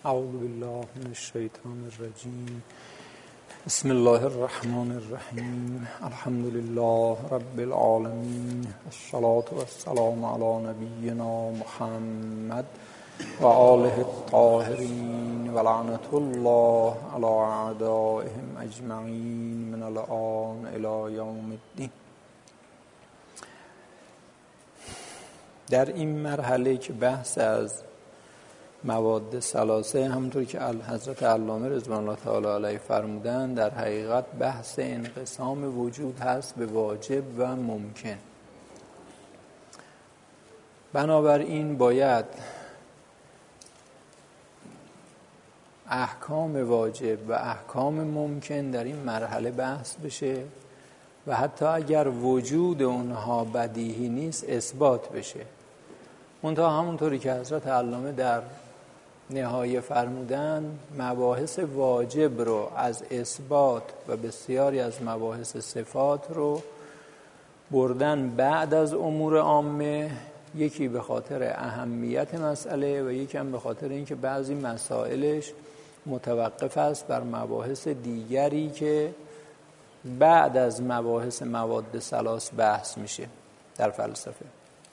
اعوذ بالله من الشیطان الرجیم. بسم الله الرحمن الرحیم. الحمد لله رب العالمین. الصلاة والسلام علی نبینا محمد و آله الطاهرین و لعنت الله علی اعدائهم اجمعین من الآن الی یوم الدین. در این مرحله که بحث از مواد ثلاثه، همونطور که حضرت علامه رضوان الله تعالی علیه فرمودن، در حقیقت بحث انقسام وجود هست به واجب و ممکن. بنابراین باید احکام واجب و احکام ممکن در این مرحله بحث بشه و حتی اگر وجود اونها بدیهی نیست اثبات بشه. منتها همونطوری که حضرت علامه در نهایه فرمودن، مباحث واجب رو از اثبات و بسیاری از مباحث صفات رو بردن بعد از امور عامه، یکی به خاطر اهمیت مسئله و یکی هم به خاطر اینکه بعضی مسائلش متوقف است بر مباحث دیگری که بعد از مباحث مواد ثلاث بحث میشه در فلسفه.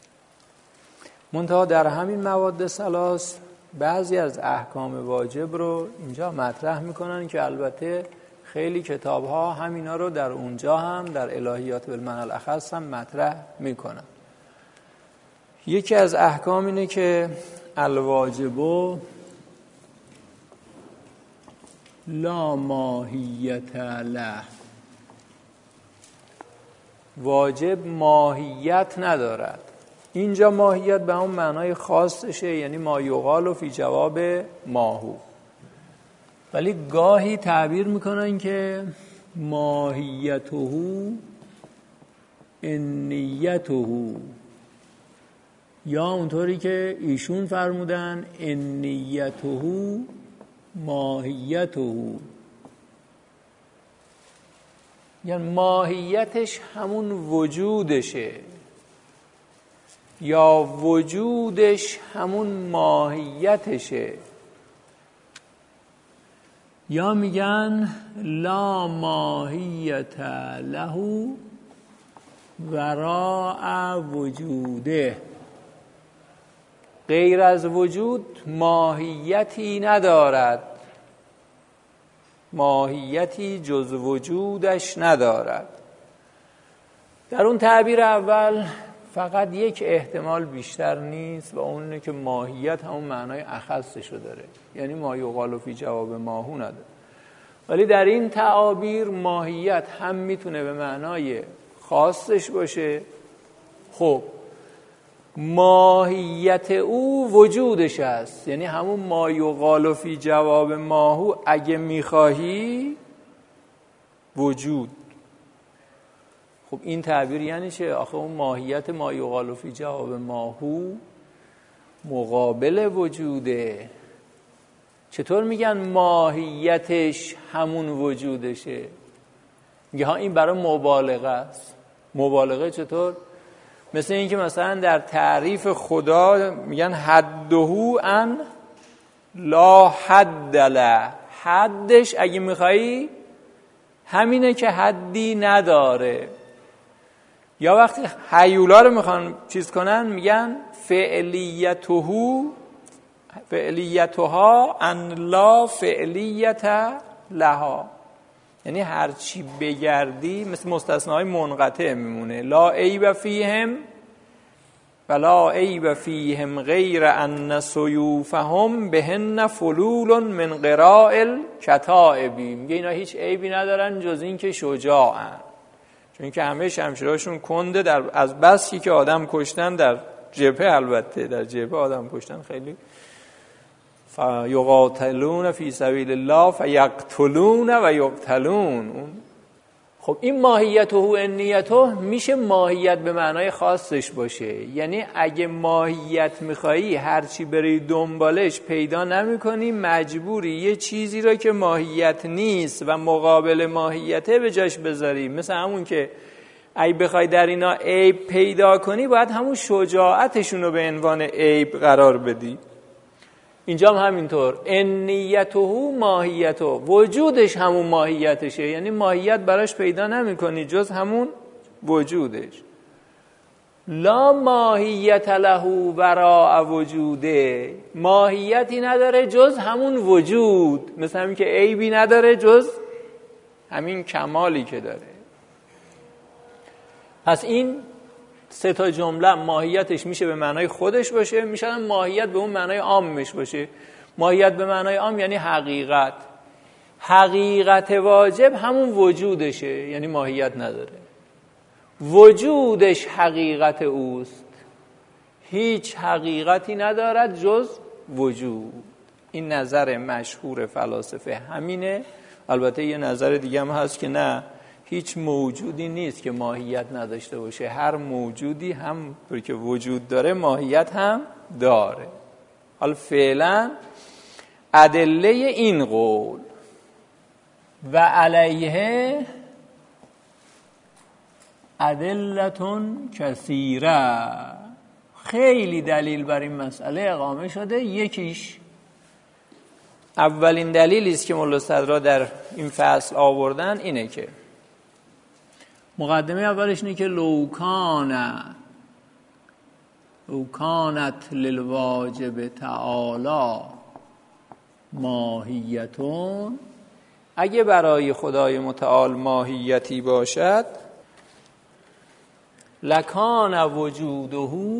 منتها در همین مواد ثلاث بعضی از احکام واجب رو اینجا مطرح میکنن که البته خیلی کتاب ها همینا رو در اونجا هم در الهیات بالمعنی الاخص هم مطرح میکنن. یکی از احکام اینه که الواجب لا ماهیت له، واجب ماهیت ندارد. اینجا ماهیت به اون معنای خاصشه، یعنی ما یقال فی جواب ماهو، ولی گاهی تعبیر میکنن که ماهیته انیته، یا اونطوری که ایشون فرمودن انیته ماهیته، یعنی ماهیتش همون وجودشه یا وجودش همون ماهیتشه. یا میگن لا ماهیت له وراء وجوده، غیر از وجود ماهیتی ندارد، ماهیتی جز وجودش ندارد. در اون تعبیر اول فقط یک احتمال بیشتر نیست و اون اینه که ماهیت همون معنای اخصشو داره، یعنی ما یقال فی جواب ماهو نداره. ولی در این تعابیر ماهیت هم میتونه به معنای خاصش باشه. خب ماهیت او وجودش است، یعنی همون ما یقال فی جواب ماهو اگه میخواهی وجود. خب این تعبیر یعنی چه؟ آخه اون ماهیت ما یقال فی جواب ماهو مقابل وجوده. چطور میگن ماهیتش همون وجودشه؟ میگه ها این برای مبالغه است. مبالغه چطور؟ مثل این که مثلا در تعریف خدا میگن حده ان لا حد له، حدش اگه میخوایی همینه که حدی نداره. یا وقتی هیولا رو میخوان چیز کنن میگن فعلیتها ان لا فعلیت لها، یعنی هر چی بگردی مثل مستثناهای منقطع میمونه. لا عیب فیهم و لا عیب فیهم غیر ان سیوفهم بهن فلول من قراء الکتائب، میگه اینا هیچ عیبی ندارن جز این که شجاعن، چون که همه شمشیراشون کنده در از بسی که آدم کشتن در جبهه. البته در جبهه آدم کشتن خیلی یقاتلون فی سبیل الله فیقتلون و یقتلون. خب این ماهیت و انیته میشه ماهیت به معنای خاصش باشه، یعنی اگه ماهیت میخوایی هرچی بری دنبالش پیدا نمی کنی، مجبوری یه چیزی را که ماهیت نیست و مقابل ماهیته به جاش بذاری. مثل همون که اگه بخوای در اینا عیب پیدا کنی باید همون شجاعتشون رو به عنوان عیب قرار بدی. اینجا هم همینطور، انیته ماهیته، وجودش همون ماهیتشه، یعنی ماهیت براش پیدا نمی کنی جز همون وجودش. لا ماهیت له وراء وجوده، ماهیتی نداره جز همون وجود، مثل همین که عیبی نداره جز همین کمالی که داره. پس این سه تا جمله ماهیتش میشه به معنای خودش باشه، میشه ماهیت به اون معنای عامش باشه. ماهیت به معنای عام یعنی حقیقت. حقیقت واجب همون وجودشه، یعنی ماهیت نداره. وجودش حقیقت اوست، هیچ حقیقتی ندارد جز وجود. این نظر مشهور فلاسفه همینه. البته یه نظر دیگه هم هست که نه، هیچ موجودی نیست که ماهیت نداشته باشه، هر موجودی هم که وجود داره ماهیت هم داره. حالا فعلا ادله این قول و علیه ادلتون کثیره، خیلی دلیل بر این مسئله اقامه شده. یکیش، اولین دلیلی است که ملا صدرا در این فصل آوردن اینه که مقدمه اولش اینه که لو کانت للواجب تعالی ماهیتون، اگه برای خدای متعال ماهیتی باشد، لکان وجوده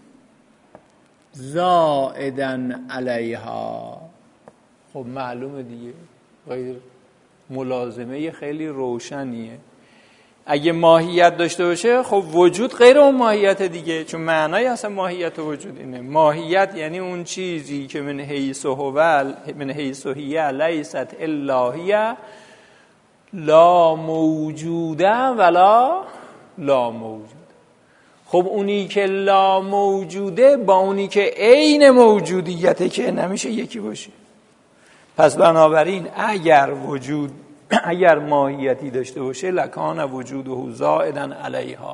زائدا علیها. خب معلومه دیگه، غیر ملازمه خیلی روشنیه. اگه ماهیت داشته باشه خب وجود غیر اون ماهیت دیگه، چون معنای اصلا ماهیت و وجود اینه. ماهیت یعنی اون چیزی که من حیث هی لیست الا هی لا موجوده ولا لا موجود. خب اونی که لا موجوده با اونی که عین موجودیته که نمیشه یکی باشه. پس بنابراین اگر ماهیتی داشته باشه، لکان وجوده زائدا علیها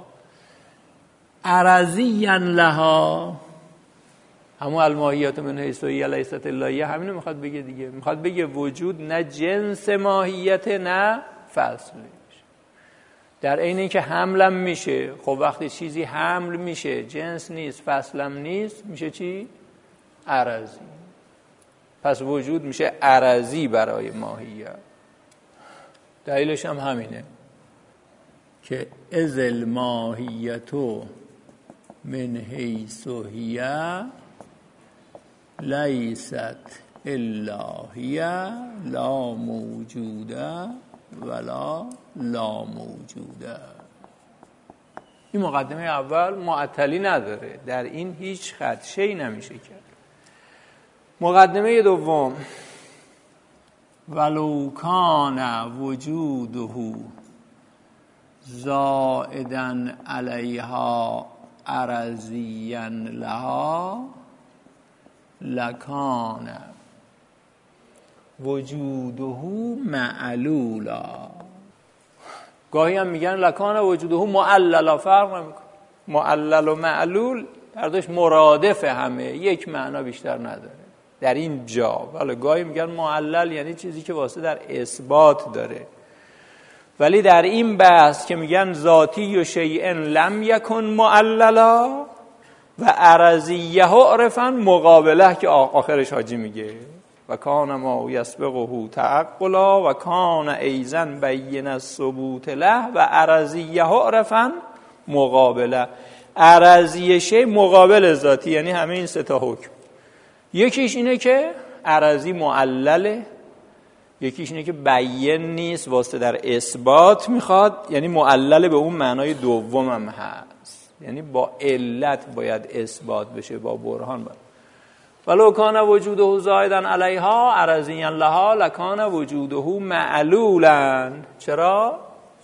عرضیا لها، همون الماهیت من حیث هی لیست الا هی، همینو میخواد بگه دیگه. میخواد بگه وجود نه جنس ماهیت نه فصلش، در عین اینکه حملم میشه. خب وقتی چیزی حمل میشه جنس نیست فصلم نیست، میشه چی؟ عرضی. پس وجود میشه عرضی برای ماهیت. دلیلش هم همینه که از الماهیتو من حیث هی لیست الا هی لا موجوده ولا لا موجوده. این مقدمه اول معطلی نداره، در این هیچ خدشه‌ای نمیشه کرد. مقدمه دوم، ولو کان وجوده زائدا علیها عرضیا لها لکان وجوده معلولا. گاهی هم میگن لکان وجوده معللا، فرق نمیکنه. معلل و معلول هر دوش مرادف همه، یک معنا بیشتر نداره در این جا. ولی گاهی میگن معلل یعنی چیزی که واسه در اثبات داره. ولی در این بحث که میگن ذاتی و شیء لم یکن معللا و عرضیه عرفا مقابله، که آخرش حاجی میگه و کان ما یسبقه تعقلا و کان ایضا بین الثبوت له و عرضیه عرفا مقابله. عرضیه شی مقابل ذاتی، یعنی همه این سه تا حکم. یکیش اینه که عرضی معلله، یکیش اینه که بیان نیست واسه در اثبات میخواد، یعنی معلل به اون معنای دوم هم هست، یعنی با علت باید اثبات بشه، با برهان باید. ولو کان وجوده زائدا علیها عرضیا لها لکان وجوده معلولا. چرا؟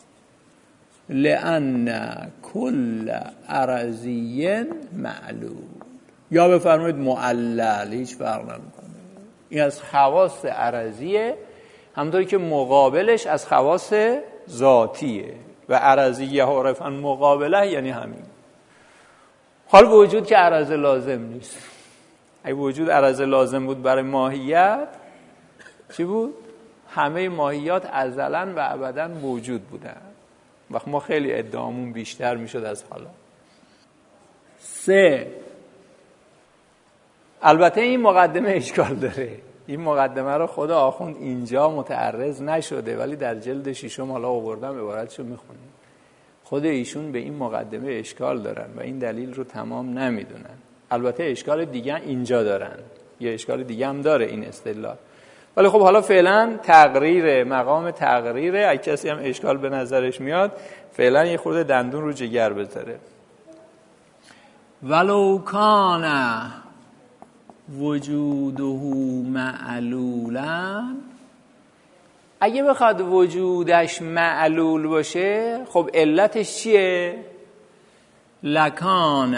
لأن کل عرضی معلول. یا بفرمایید معلل، هیچ فرق نمیکنه. این از خواص عرضیه، همونطوری که مقابلش از خواص ذاتیه و عرضیه عرفاً مقابله، یعنی همین. حال وجود که عرض لازم نیست، اگه وجود عرض لازم بود برای ماهیت چی بود؟ همه ماهیات ازلاً و ابداً موجود بودن. وقت ما خیلی ادعامون بیشتر میشد از حالا. 3. البته این مقدمه اشکال داره. این مقدمه رو خود آخوند اینجا متعرض نشده، ولی در جلد 6 حالا آوردم عبارتشو میخونیم. خود ایشون به این مقدمه اشکال دارن و این دلیل رو تمام نمیدونن. البته اشکال دیگه اینجا دارن، یه اشکال دیگه هم داره این استدلال، ولی خب حالا فعلا تقریر، مقام تقریره. اگه کسی هم اشکال به نظرش میاد فعلا یه خورده دندون رو جگر بذاره. ولو کان وجوده معلولا، اگه بخواد وجودش معلول باشه خب علتش چیه؟ لکان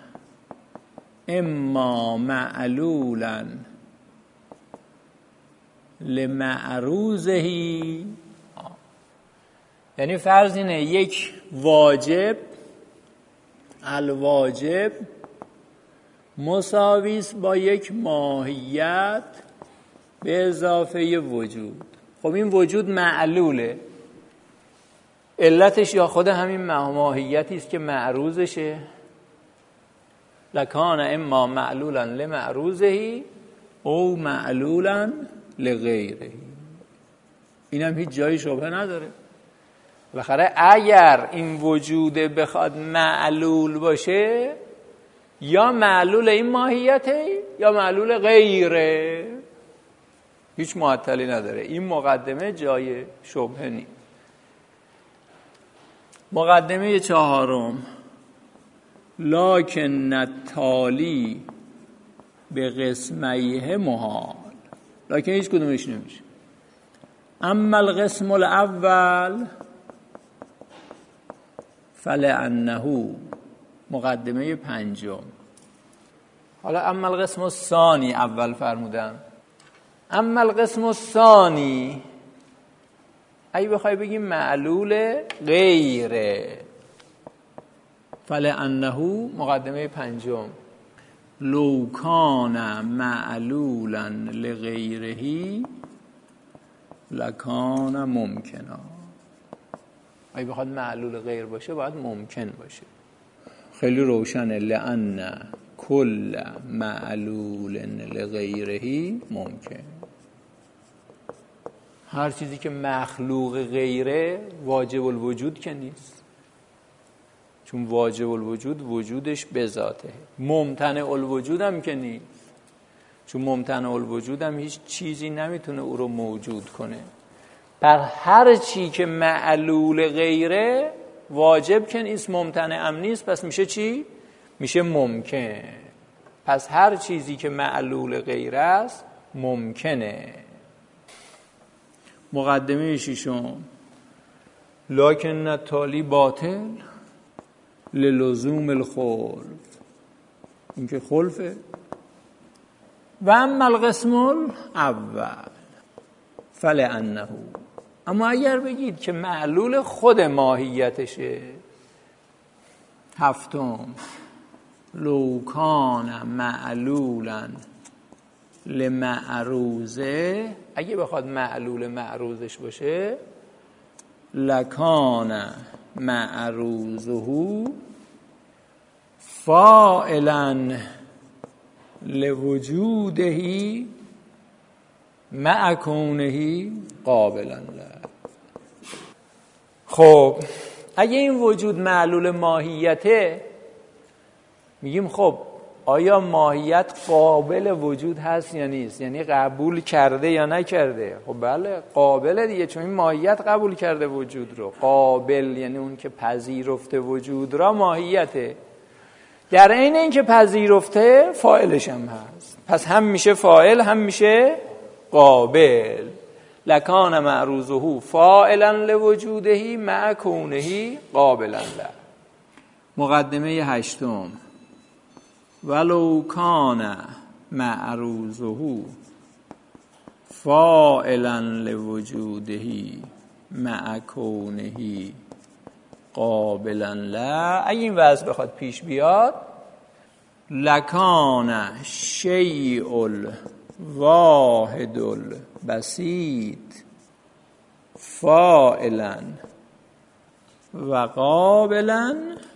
اما معلولا لمعروضه. یعنی فرض اینه یک واجب، الواجب مساویس با یک ماهیت به اضافه وجود. خب این وجود معلوله، علتش یا خود همین ماهیتی است که معروضشه. لکان اما معلولا لمعروضه او معلولا لغیره. این هم هیچ جایی شبهه نداره. بالاخره اگر این وجود بخواد معلول باشه یا معلول این ماهیته یا معلول غیره، هیچ معطلی نداره. این مقدمه جای شبهه نیست. مقدمه 4، لکن التالی به قسمیه محال. لکن هیچ کدومش نمیشه. اما القسم الاول فلانه، مقدمه 5. حالا اما القسم الثانی اول فرمودم. اما القسم الثانی اگه بخوای بگیم معلول غیره، فلانه مقدمه 5. لو کان معلولا لغیره لکان ممکنا. اگه بخواد معلول غیر باشه باید ممکن باشه. خیلی روشنه. لأن کل معلول لغیره ممکن. هر چیزی که مخلوق غیره واجب الوجود که نیست، چون واجب الوجود وجودش به ذاته. ممتنع الوجود هم که نیست، چون ممتنع الوجود هم هیچ چیزی نمیتونه او رو موجود کنه. بر هر چی که معلول غیره واجب که نیست، ممتنع هم نیست، پس میشه چی؟ میشه ممکن. پس هر چیزی که معلول غیره است ممکنه. مقدمه 6، لکن التالی باطل للزوم الخلف. این که خلفه. و اما القسم الاول فلانه، اما اگر بگید که معلول خود ماهیتشه. 7، لو کان معلولا لمعروضه، اگه بخواد معلول معروضش باشه لکان معروضه فاعلا لوجوده مع کونه قابلا له. خب اگه این وجود معلول ماهیته، میگیم خب آیا ماهیت قابل وجود هست یا نیست؟ یعنی قبول کرده یا نکرده؟ خب بله قابله دیگه، چون این ماهیت قبول کرده وجود رو. قابل یعنی اون که پذیرفته وجود را ماهیته. در عین این که پذیرفته فاعلش هم هست، پس هم میشه فاعل هم میشه قابل. لکان معروضه فاعلا لوجوده مع کونه قابلا له. مقدمه 8، ولو کان معروضه فاعلا لوجوده مع کونه قابلا له. اگه این وضع بخواد پیش بیاد لکان شیء الواحد البسیط فاعلا و قابلا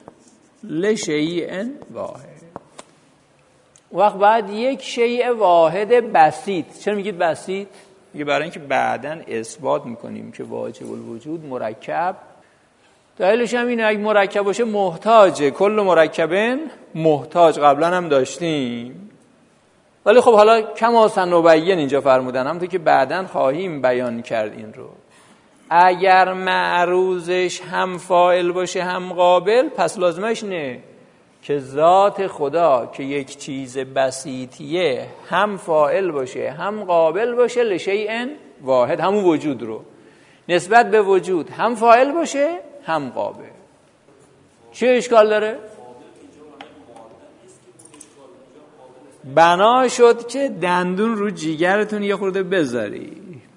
لشیء واحد. وقت بعد یک شیء واحد بسیط. چرا میگید بسیط؟ میگه برای اینکه بعداً اثبات میکنیم که واجب الوجود مرکب. دلیلش هم اینه اگه مرکب باشه محتاجه، کل مرکبن محتاج، قبلا هم داشتیم. ولی خب حالا کما سنبین اینجا فرمودن، همونطور که بعداً خواهیم بیان کرد این رو. اگر معروضش هم فاعل باشه هم قابل، پس لازمش نه که ذات خدا که یک چیز بسیطیه هم فاعل باشه هم قابل باشه لشیء واحد، همون وجود رو نسبت به وجود هم فاعل باشه هم قابل. چه اشکال داره؟ بنا شد که دندون رو جیگرتون یه خورده بذاری.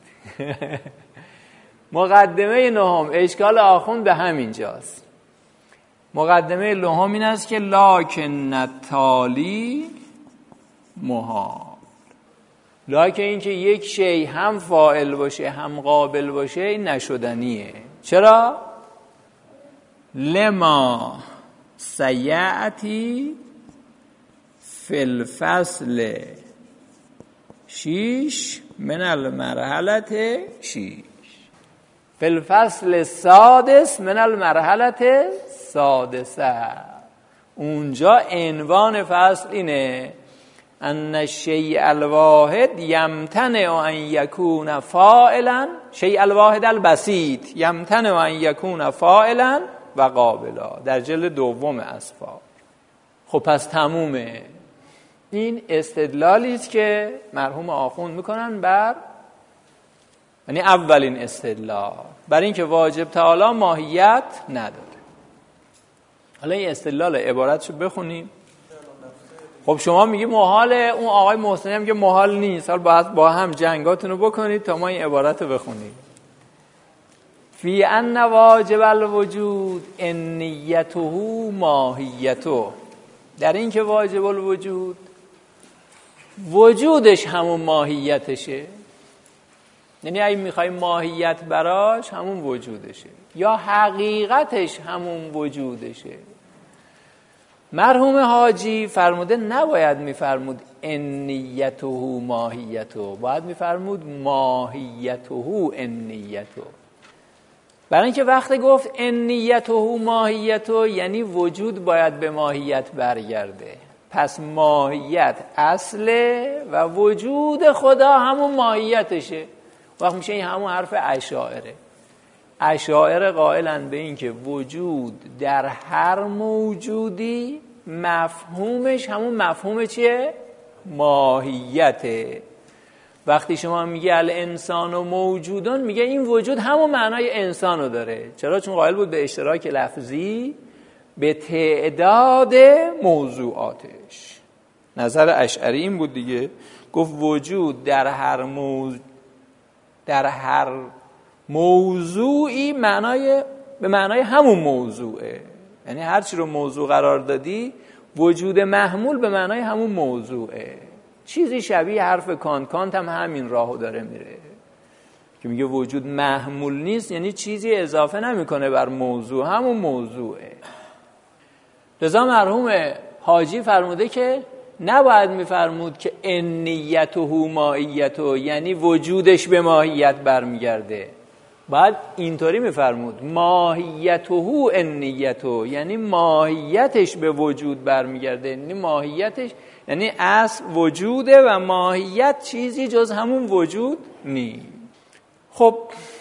مقدمه نهم اشکال آخوند به همینجاست. مقدمه نهم این است که لکن التالی محال. لکن این که یک شی هم فاعل باشه هم قابل باشه این نشدنیه. چرا؟ لما سیأتی فی الفصل 6 من المرحله 6 فی الفصل السادس من المرحله سادسه. اونجا عنوان فصل اینه ان الشیء الواحد یمتنع ان یکون فاعلا، شیء الواحد البسیط یمتنع ان یکون فاعلا و قابلا، در جلد دوم اسفار. خب پس تمومه. این استدلالی است که مرحوم آخوند میکنن بر، یعنی اولین استدلال بر این که واجب تعالی ماهیت نداره. حالا این استدلال عبارتشو بخونیم. خب شما میگی محاله، اون آقای محسنی هم میگه محال نیست. حالا باید با هم جنگاتون رو بکنید تا ما این عبارت رو بخونیم. فی ان واجب الوجود انیته ماهیته. در این که واجب الوجود وجودش همون ماهیتشه، یعنی اگه میخوای ماهیت براش همون وجودشه یا حقیقتش همون وجودشه. مرحوم حاجی فرموده نباید میفرمود انیته ماهیته، باید میفرمود ماهیته انیته. برای اینکه وقتی گفت انیته ماهیته یعنی وجود باید به ماهیت برگرده. پس ماهیت اصله و وجود خدا همون ماهیتشه. وقت میشه این همون حرف اشاعره. اشاعره قائلن به این که وجود در هر موجودی مفهومش همون مفهوم چیه؟ ماهیته. وقتی شما میگه الانسان و موجودون، میگه این وجود همون معنای انسانو داره. چرا؟ چون قائل بود به اشتراک لفظی به تعداد موضوعاتش. نظر اشعری این بود دیگه، گفت وجود در هر موضوعی به معنای همون موضوعه. یعنی هر چی رو موضوع قرار دادی وجود محمول به معنای همون موضوعه. چیزی شبیه حرف کانت هم همین راهو داره میره که میگه وجود محمول نیست، یعنی چیزی اضافه نمیکنه بر موضوع، همون موضوعه. لذا مرحوم حاجی فرموده که نباید میفرمود که انیته ماهیته یعنی وجودش به ماهیت برمیگرده، باید اینطوری میفرمود ماهیته انیته یعنی ماهیتش به وجود برمیگرده. یعنی ماهیتش یعنی اصل وجوده و ماهیت چیزی جز همون وجود نیست. خب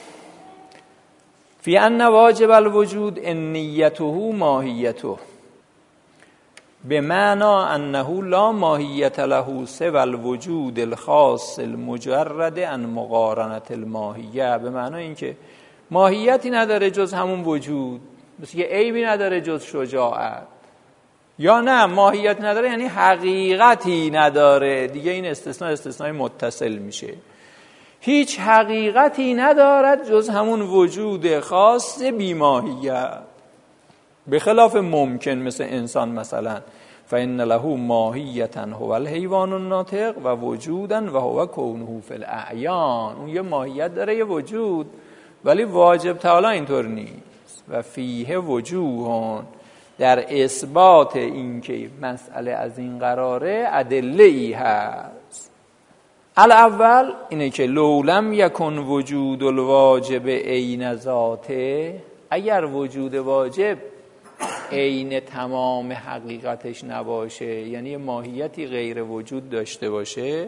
فی ان واجب الوجود انیته ماهیته به معنی انه لا ماهیت له سوى الوجود الخاص المجرد عن مقارنة الماهیه. به معنی اینکه ماهیتی نداره جز همون وجود، مثل که عیبی نداره جز شجاعت. یا نه ماهیت نداره یعنی حقیقتی نداره دیگه. این استثنای متصل میشه. هیچ حقیقتی ندارد جز همون وجود خاص بی ماهیت، به خلاف ممکن مثل انسان مثلا. فإن له ماهیة هو الحیوان الناطق و وجودا و هو کونه فی الاعیان. اون یه ماهیت داره، یه وجود، ولی واجب تعالی اینطور نیست. و فیه وجوهون، در اثبات این که مسئله از این قراره ادله ای هست. الاول اینه که لولم یکن وجود الواجب عین ذاته، اگر وجود واجب عین تمام حقیقتش نباشه، یعنی ماهیتی غیر وجود داشته باشه،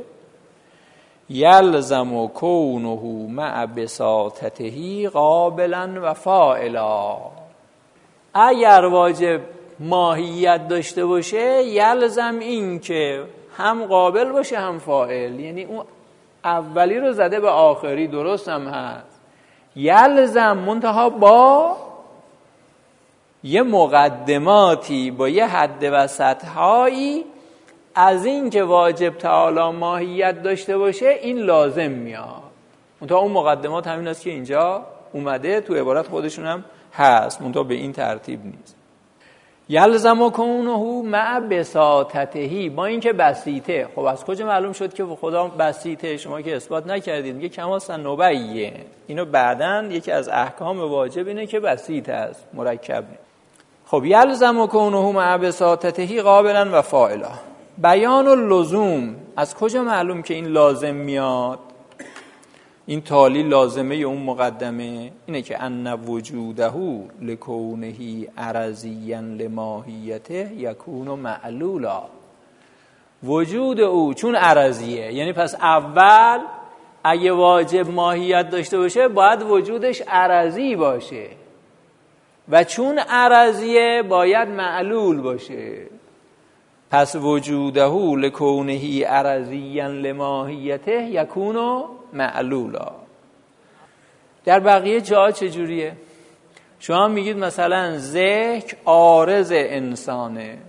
یلزم کونه مع بساطته قابلا و فاعلا. اگر واجب ماهیت داشته باشه یلزم این که هم قابل باشه هم فاعل، یعنی اون اولی رو زده به آخری، درست هم هست. یلزم منتها با یه مقدماتی، با یه حد وسطهایی از این که واجب تعالی ماهیت داشته باشه این لازم میاد. منتها اون مقدمات همین است که اینجا اومده، تو عبارت خودشون هم هست، منتها به این ترتیب نیست. یلزم کونه مع بساطته، با این که بسیطه. خب از کجا معلوم شد که خدا بسیطه؟ شما که اثبات نکردید. میگه کما سنبیه، اینو بعدن یکی از احکام واجب اینه که بسیط است، مرکب نیست. خب یلزم کونه مع بساطته قابلا و فاعلا. بیان اللزوم، از کجا معلوم که این لازم میاد؟ این تالی لازمه اون مقدمه اینه که ان وجوده لکونه عرضیا لماهیته یکون معلولا. وجود او چون عرضیه، یعنی پس اول اگه واجب ماهیت داشته باشه باید وجودش عرضی باشه، و چون عرضیه باید معلول باشه. پس وجوده لکونه عرضیا لماهیته یکون معلولا. در بقیه جا چجوریه؟ شما میگید مثلا ذکر عارض انسانه،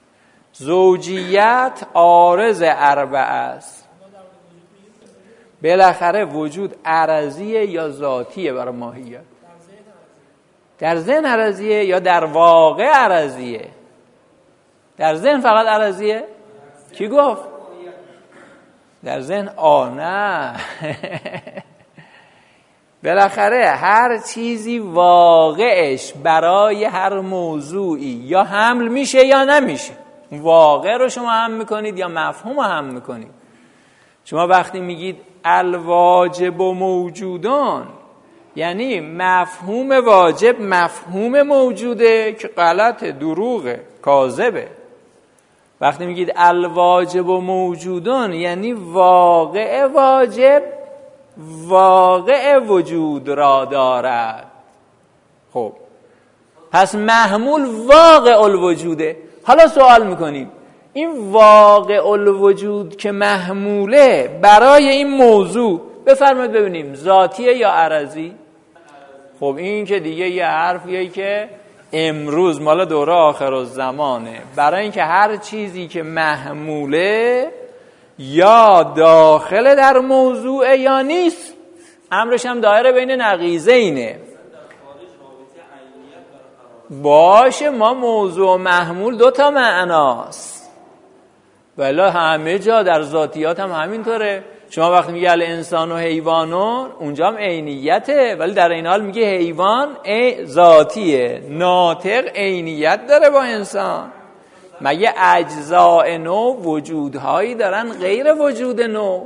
زوجیت عارض اربعه است. بالاخره وجود عرضیه یا ذاتیه برای ماهیت؟ در ذهن عرضیه یا در واقع عرضیه؟ در ذهن فقط عرضیه؟ کی گفت؟ در ذهن نه. بالاخره هر چیزی واقعش برای هر موضوعی یا حمل میشه یا نمیشه. واقع رو شما هم میکنید یا مفهوم رو هم میکنید. شما وقتی میگید الواجب و موجودان، یعنی مفهوم واجب مفهوم موجوده که غلطه، دروغه، کاذبه. وقتی میگید الواجب و موجودان یعنی واقع واجب واقع وجود را دارد. خب پس محمول واقع الوجوده. حالا سوال میکنیم این واقع الوجود که محموله برای این موضوع، بفرمایید ببینیم ذاتیه یا عرضی؟ خب این که دیگه یه حرفیه که امروز مال دوره آخر الزمانه. برای اینکه هر چیزی که محموله یا داخل در موضوع یا نیست، امرش هم دایره بین نقیضینه. باشه، ما موضوع و محمول دوتا معناست، ولی همه جا در ذاتیات هم همینطوره. شما وقتی میگه الانسان و حیوانون، اونجا هم عینیته، ولی در این حال میگه حیوان ذاتیه، ناطق عینیت داره با انسان. مگه اجزاء نو وجودهایی دارن غیر وجود نو؟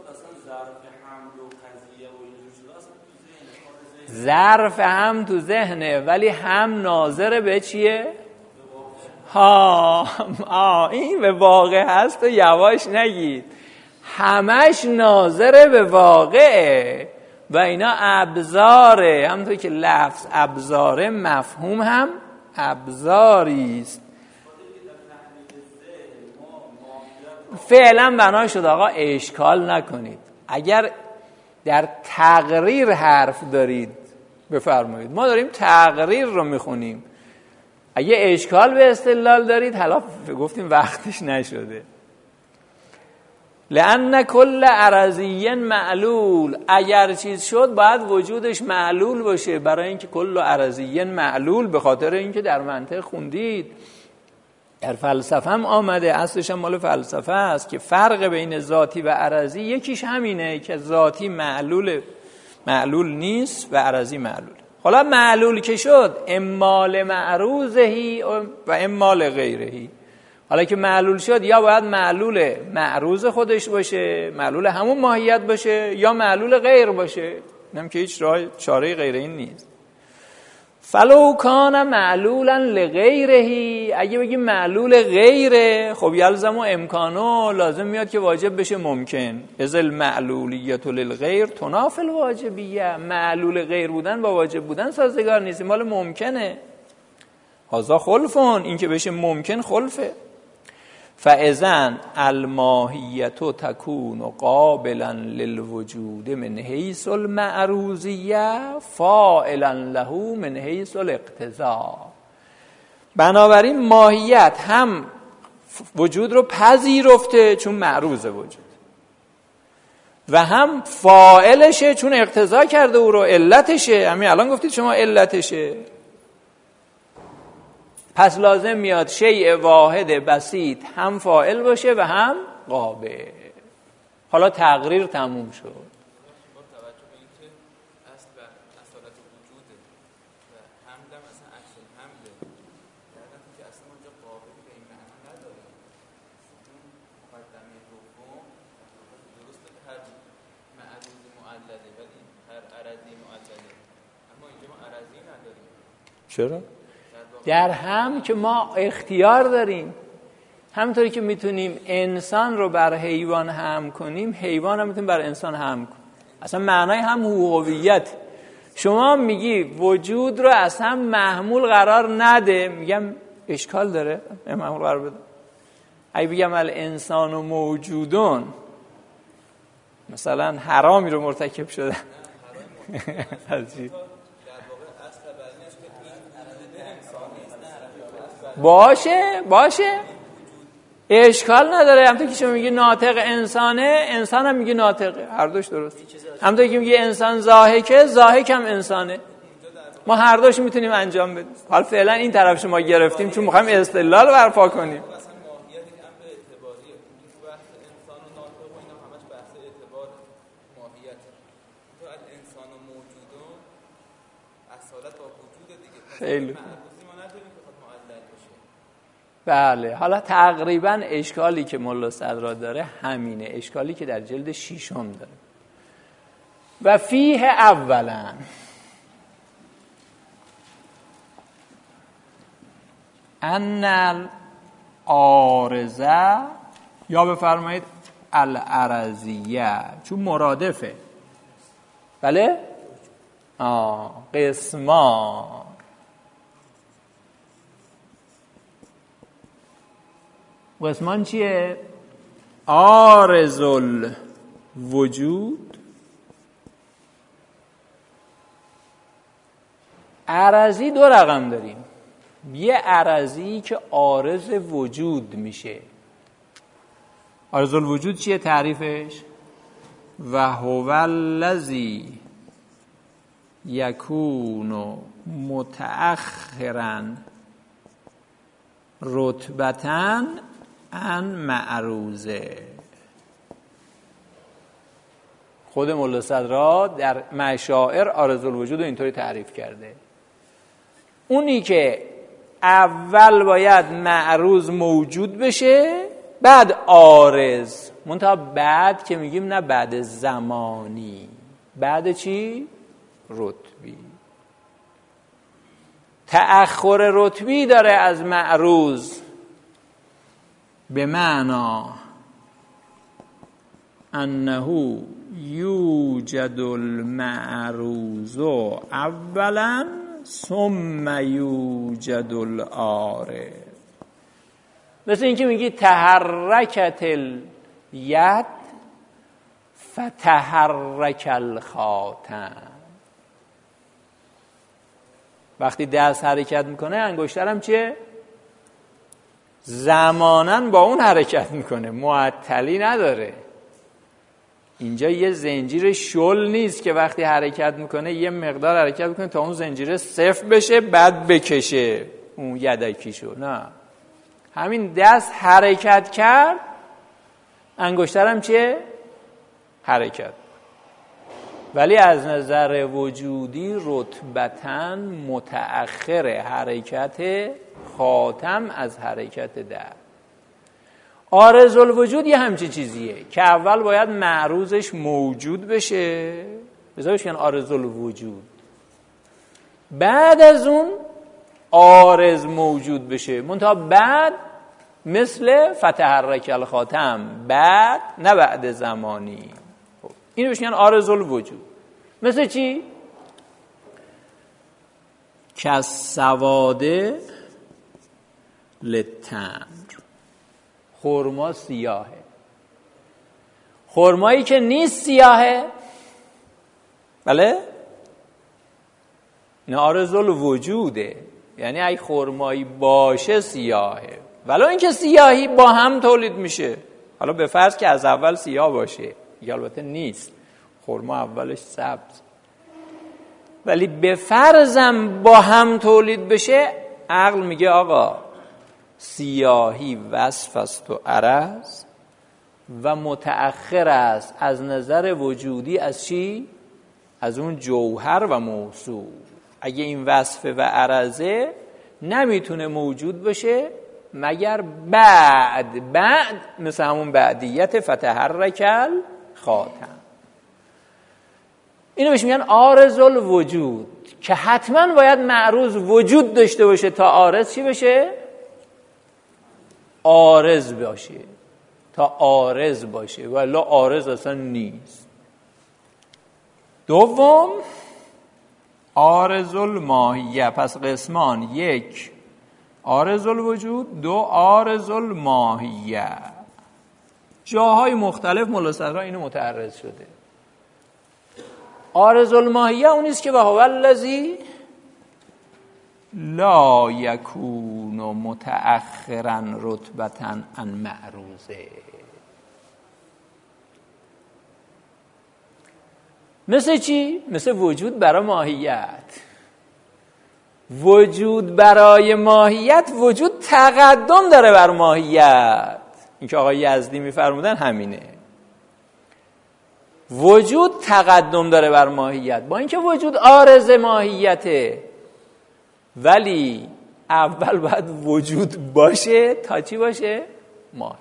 ظرف هم تو ذهنه، ولی هم ناظر به چیه؟ این به واقع هست و یواش نگید، همش ناظر به واقعه و اینا ابزاره. همونطور که لفظ ابزاره، مفهوم هم ابزاریست. فعلا بنا شد آقا اشکال نکنید. اگر در تقریر حرف دارید بفرمایید، ما داریم تقریر رو میخونیم. اگه اشکال به استدلال دارید، حالا گفتیم وقتش نشده. لأن کل عرضی معلول، اگر چیز شد باید وجودش معلول باشه. برای اینکه کل عرضی معلول، به خاطر اینکه در منطق خوندید در فلسفه هم آمده، اصلش هم مال فلسفه است که فرق بین ذاتی و عرضی یکیش همینه که ذاتی معلول نیست و عرضی معلول. حالا معلول که شد اما لمعروضهی و اما لغیرهی. حالا که معلول شد یا باید معلول معروض خودش باشه، معلول همون ماهیت باشه، یا معلول غیر باشه. اینم که هیچ چاره غیر این نیست. فلو کان معلولا لغیرهی، اگه بگیم معلول غیره خب یلزم و امکانو، لازم میاد که واجب بشه ممکن. ازل معلولیت للغیر تنافی الواجبیه، معلول غیر بودن با واجب بودن سازگار نیست، مال ممکنه. هذا خلفون، این که بشه ممکن خلفه. فاذن الماهیت تکون قابلا للوجود من حیث المعروضیه فاعلا له من حیث الاقتضاء. بنابراین ماهیت هم وجود رو پذیرفته چون معروض وجود، و هم فاعلشه چون اقتضا کرده او رو، علتشه. همین الان گفتید شما علتشه. پس لازم میاد شیء واحد بسیط هم فاعل باشه و هم قابل. حالا تقریر تموم شد. با توجه به اینکه اصل و اصالت وجوده و حمل هم اصلا عکس الحمله، در حالی که اصلا اونجا قابلی به این معنا نداره. اون مقدمه دوم درسته که هر معروضی معلله ولی هر عرضی معلله، اما اینجا ما عرضی نداریم. چرا؟ در هم که ما اختیار داریم، همونطوری که میتونیم انسان رو بر حیوان هم کنیم، حیوان هم میتونیم بر انسان هم کنیم. اصلا معنای هم هویت. شما میگی وجود رو اصلا محمول قرار نده، میگم اشکال داره محمول قرار بده. اگه بگم الانسان موجودون، مثلا حرامی رو مرتکب شده باشه اشکال نداره. همونطور که شما میگی ناطق انسانه، انسان هم میگی ناطقه، هر دوش درست. همونطور که میگی انسان ضاحکه، ضاحک هم انسانه. ما هر دوش میتونیم انجام بدیم. حالا فعلا این طرف شما گرفتیم چون میخوایم استدلال برپا کنیم. خیلی بله. حالا تقریبا اشکالی که ملا صدرا داره همینه، اشکالی که در جلد 6 داره. و فیه اولا ان العارضه، یا بفرمایید العرضیه، چون مرادفه. بله؟ قسمان. قسمان چیه؟ عارض الوجود، عرضی. دو رقم داریم، یه عرضی که عارض وجود میشه. عارض الوجود چیه تعریفش؟ و هو الذی یکون متأخرا رتبتاً عن معروضه. خود ملا صدرا در مشاعر عارض الوجود رو اینطوری تعریف کرده. اونی که اول باید معروض موجود بشه، بعد عارض. منتها بعد که میگیم نه بعد زمانی، بعد چی؟ رتبی. تأخر رتبی داره از معروض، به معنا انه یوجد المعروض اولا ثم یوجد العارض. مثل این که میگی تحرکت الید فتحرک الخاتم. وقتی دست حرکت میکنه انگشتر هم چیه؟ زماناً با اون حرکت میکنه، معطلی نداره. اینجا یه زنجیر شل نیست که وقتی حرکت میکنه یه مقدار حرکت میکنه تا اون زنجیره صفر بشه بعد بکشه اون یدکیشو. نه، همین دست حرکت کرد، انگشترم چیه؟ حرکت. ولی از نظر وجودی رتبتاً متأخر حرکت خاتم از حرکت دست. عارض الوجود یه همچین چیزیه که اول باید معروضش موجود بشه، بذارش یعنی عارض الوجود، بعد از اون عارض موجود بشه، منتها بعد مثل فتحرک الخاتم، بعد نه بعد زمانی. اینو بهش میگن عارض الوجود. مثل چی؟ کالسواد للتمر. خرما سیاهه. خرمایی که نیست سیاهه، بله؟ نه عارض الوجوده، یعنی اگه خرمایی باشه سیاهه، ولو اینکه سیاهی با هم تولید میشه. حالا به فرض که از اول سیاه باشه، یا البته نیست، خرما اولش سبز، ولی به فرضم با هم تولید بشه، عقل میگه آقا سیاهی وصف است و عرض و متأخر است از نظر وجودی از چی؟ از اون جوهر و موصوف. اگه این وصف و عرضه نمیتونه موجود بشه مگر بعد مثل همون بعدیت فتحرک الخاتم. اینو بهش میگن عارض الوجود، که حتما باید معروض وجود داشته باشه تا عارض چی بشه؟ عارض باشه، تا عارض باشه، ولی عارض اصلا نیست. دوم عارض الماهیه. پس قسمان: یک عارض الوجود، دو عارض الماهیه. جاهای مختلف ملاسرها اینو متعرض شده. عارض الماهیه اونیست که و هو الذی لا یکون متأخرا رتبتا عن معروضه. مثل چی؟ مثل وجود برای ماهیت. وجود برای ماهیت، وجود تقدم داره بر ماهیت. این که آقای یزدی میفرمودن همینه. وجود تقدم داره بر ماهیت، با اینکه وجود عارض ماهیته، ولی اول باید وجود باشه تا چی باشه؟ ماهیت.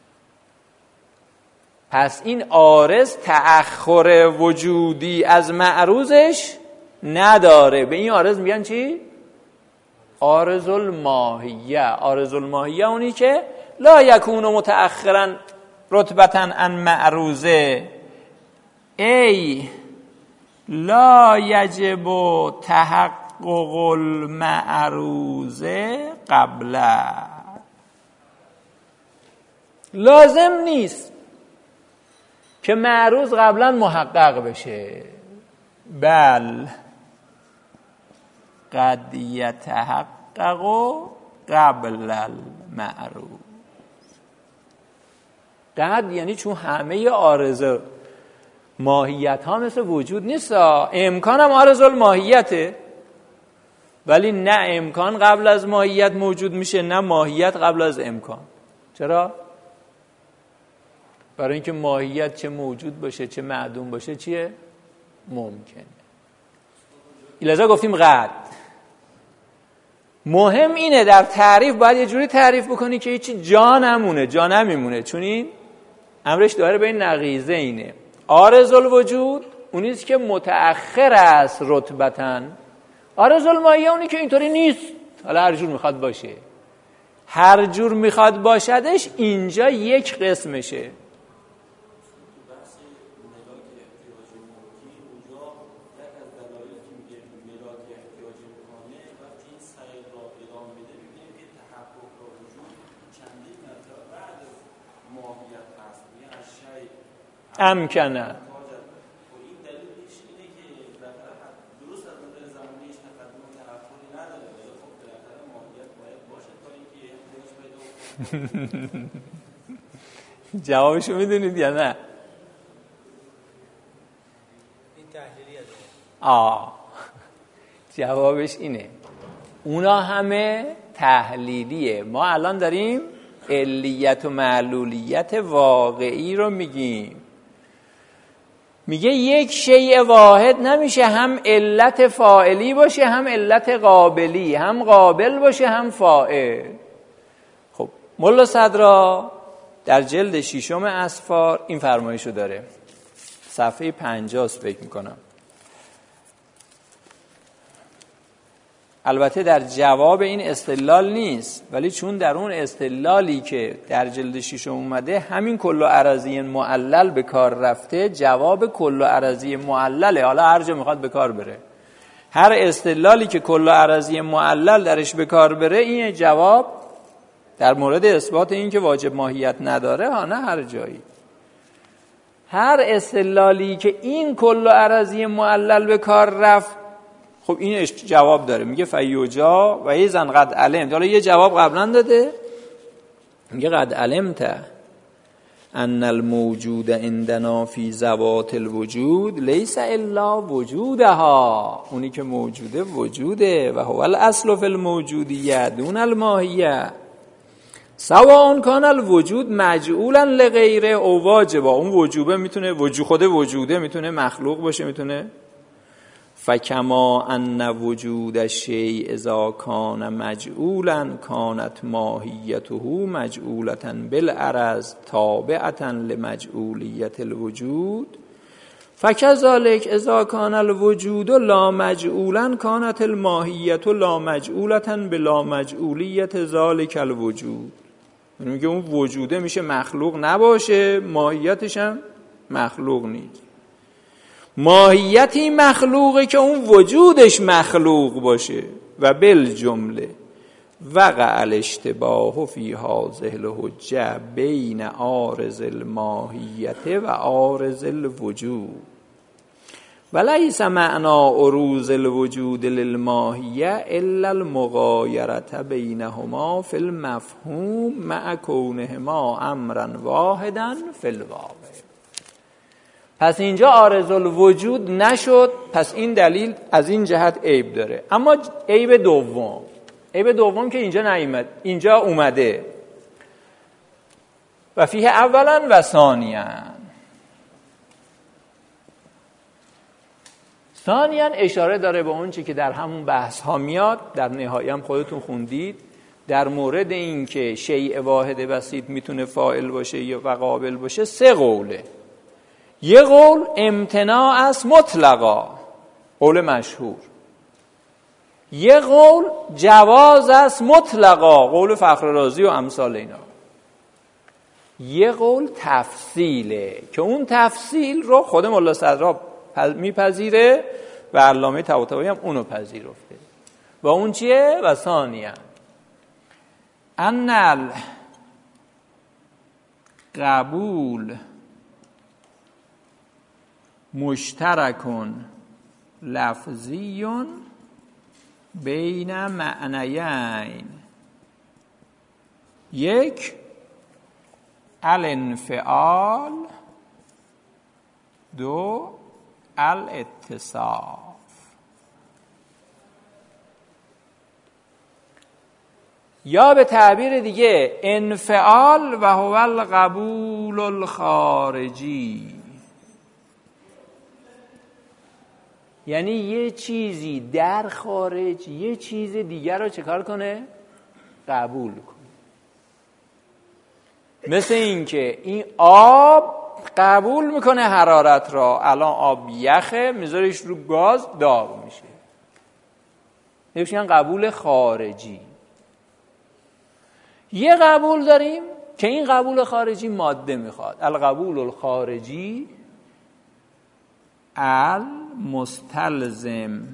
پس این عارض تأخر وجودی از معروضش نداره. به این عارض میگن چی؟ عارض الماهیه. عارض الماهیه اونی که لا یکون متأخرا رتبتا عن معروضه، ای لا یجب تحقق المعروضه قبله. لازم نیست که معروض قبلا محقق بشه، بل قد یتحقق قبل المعروض. قد یعنی چون همه عارض ماهیت ها مثل وجود نیست، امکان هم عارض الماهیته، ولی نه امکان قبل از ماهیت موجود میشه، نه ماهیت قبل از امکان. چرا؟ برای اینکه ماهیت چه موجود باشه چه معدوم باشه چیه؟ ممکنه. لذا گفتیم قد. مهم اینه در تعریف باید یه جوری تعریف بکنی که هیچی جا نمیمونه، چون این امرش داره به این نقیضه اینه. عارض الوجود اونیست که متأخر است رتبتاً. عارض الماهیه اونی که اینطوری نیست، حالا هر جور میخواد باشه، هر جور میخواد باشدش، اینجا یک قسمشه. امکنه جوابشو میدونید یا نه؟ این تحلیلی هست. جوابش اینه اونا همه تحلیلیه. ما الان داریم علیت و معلولیت واقعی رو میگیم. میگه یک شیء واحد نمیشه هم علت فاعلی باشه هم علت قابلی، هم قابل باشه هم فاعل. خب ملا صدرا در جلد 6 اسفار این فرمایشو داره، صفحه 50 فکر میکنم. البته در جواب این استدلال نیست، ولی چون در اون استدلالی که در جلد 6 اومده همین کل و عرضی معلل به کار رفته، جواب کل و عرضی معلله. حالا هر جا میخواد به کار بره، هر استدلالی که کل و عرضی معلل درش به کار بره این جواب در مورد اثبات این که واجب ماهیت نداره. ها نه هر جایی، هر استدلالی که این کل و عرضی معلل به کار رفت خب این جواب داره. میگه فیوجا و ایزن قد علمت. حالا یه جواب قبلا داده، میگه قد علمت ان الموجود عندنا فی ذوات الوجود لیس الا وجودها. اونی که موجوده وجوده و هو الاصل فی الموجودیه دون الماهیه سواء کان الوجود مجعولا لغیره او واجبا. اون وجوبه میتونه خود وجوده میتونه مخلوق باشه، میتونه فکما ان وجود الشیء اذا کان مجعولا کانت ماهیته مجعولة بالعرض تابعة لمجعولیت الوجود فکذلک اذا کان الوجود لا مجعولا کانت الماهیة لا مجعولة بلا مجعولیت ذلک الوجود. یعنی میگه اون وجوده میشه مخلوق نباشه، ماهیتش هم مخلوق نیست. ماهیتی مخلوقه که اون وجودش مخلوق باشه. و بالجمله وقع الاشتباه فی هذه الحجه بین عارض الماهیت و عارض الوجود ولیس معنی عروض الوجود للماهیه الا المغایرة بینهما فی المفهوم مع کونهما امرا واحدا فی الواقع. پس اینجا عارض الوجود نشد، پس این دلیل از این جهت عیب داره. اما عیب دوم که اینجا نیامد، اینجا اومده و فیه اولا و ثانیا. ثانیا اشاره داره به اون چی که در همون بحث ها میاد، در نهایی هم خودتون خوندید، در مورد این که شیء واحد بسیط میتونه فاعل باشه یا قابل باشه. 3 قوله. یه قول امتناع است مطلقا، قول مشهور. یه قول جواز است مطلقا، قول فخر رازی و امثال اینا. یه قول تفصیله که اون تفصیل رو خود ملا صدرا میپذیره و علامه طباطبایی هم اونو پذیرفته. و اون چیه؟ و ثانیا ان قبول مشترکون لفظیون بین معنیین. 1 الانفعال، 2 الاتصاف. یا به تعبیر دیگه انفعال و هو القبول الخارجی، یعنی یه چیزی در خارج یه چیز دیگر رو چکار کنه؟ قبول کنه. مثل این که این آب قبول میکنه حرارت را، الان آب یخه میذاریش رو گاز داغ میشه، میگن قبول خارجی. یه قبول داریم که این قبول خارجی ماده میخواد، القبول الخارجی المستلزم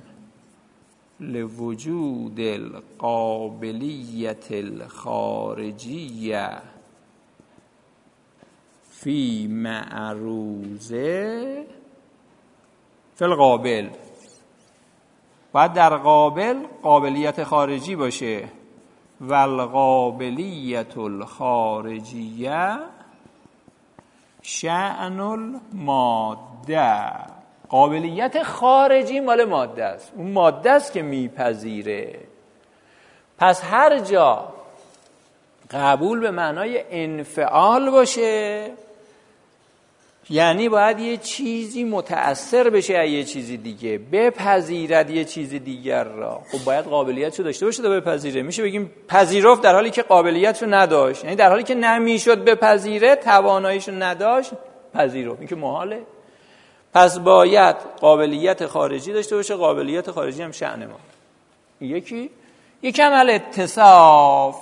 لوجود القابلیت الخارجیه فی معروضه فی القابل. باید در قابل قابلیت خارجی باشه. و القابلیت الخارجیه شأن الماده. قابلیت خارجی مال ماده است، اون ماده است که میپذیره. پس هر جا قبول به معنای انفعال باشه، یعنی باید یه چیزی متأثر بشه از یه چیزی دیگه، بپذیرد یه چیز دیگر را. خب باید قابلیتشو داشته باشه تا بپذیره. میشه بگیم پذیرفت در حالی که قابلیتشو نداشت، یعنی در حالی که نمیشد بپذیره، تواناییشو نداشت، پذیرفت. این که محاله. پس باید قابلیت خارجی داشته باشه، قابلیت خارجی هم شأن ما. یک عمل اتصاف،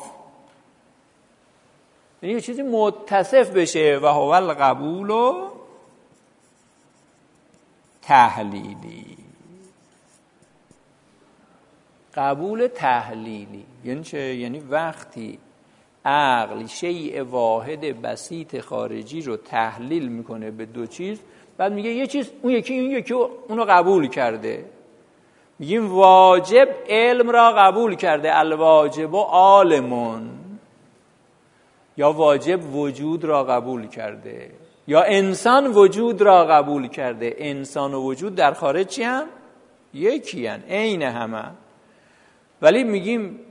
یعنی یه چیزی متصف بشه. و هو القبول و تحلیلی. قبول تحلیلی یعنی چه؟ یعنی وقتی عقل شیء واحد بسیط خارجی رو تحلیل میکنه به دو چیز، بعد میگه یه چیز اون یکی اونو قبول کرده. میگیم واجب علم را قبول کرده، الواجب عالمون، یا واجب وجود را قبول کرده، یا انسان وجود را قبول کرده. انسان و وجود در خارج چی هم؟ یکی هم، عین همه. ولی میگیم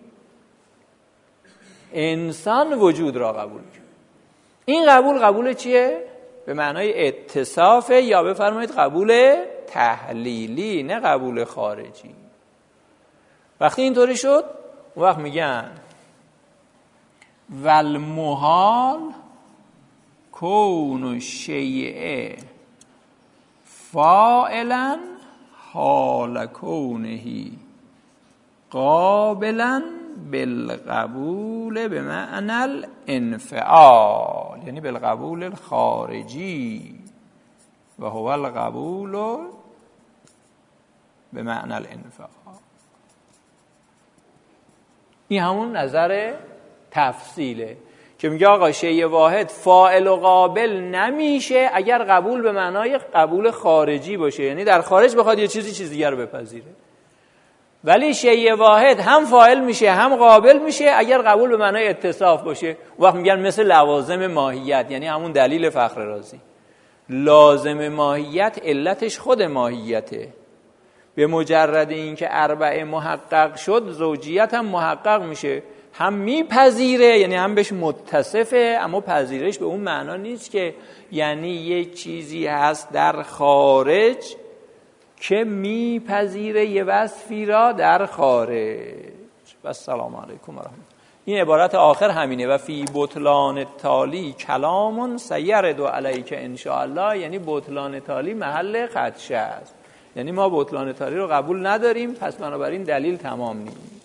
انسان وجود را قبول کرد. این قبول چیه؟ به معنای اتصافه، یا بفرمایید قبول تحلیلی، نه قبول خارجی. وقتی اینطوری شد اون وقت میگن والمحال کون الشیء فاعلا حال کونه قابلا بالقبول به معنی الانفعال، یعنی بالقبول الخارجی. و هو القبول به معنی الانفعال. این همون نظر تفصیله که میگه آقا شیء واحد فاعل و قابل نمیشه اگر قبول به معنای قبول خارجی باشه، یعنی در خارج بخواد یه چیز دیگر رو بپذیره. ولی شیء واحد هم فاعل میشه هم قابل میشه اگر قبول به معنای اتصاف باشه. وقت میگن مثل لوازم ماهیت، یعنی همون دلیل فخر رازی. لازم ماهیت علتش خود ماهیته. به مجرد اینکه اربعه محقق شد زوجیت هم محقق میشه، هم میپذیره یعنی هم بهش متصفه، اما پذیرش به اون معنا نیست که یعنی یک چیزی هست در خارج که میپذیره یه وصفی را در خارج. و سلام علیکم و رحمت. این عبارت آخر همینه. و فی بطلان تالی کلامون سیرد علیک ان شاء الله، یعنی بطلان تالی محل خدشه است، یعنی ما بطلان تالی رو قبول نداریم، پس بنابراین دلیل تمام نیست.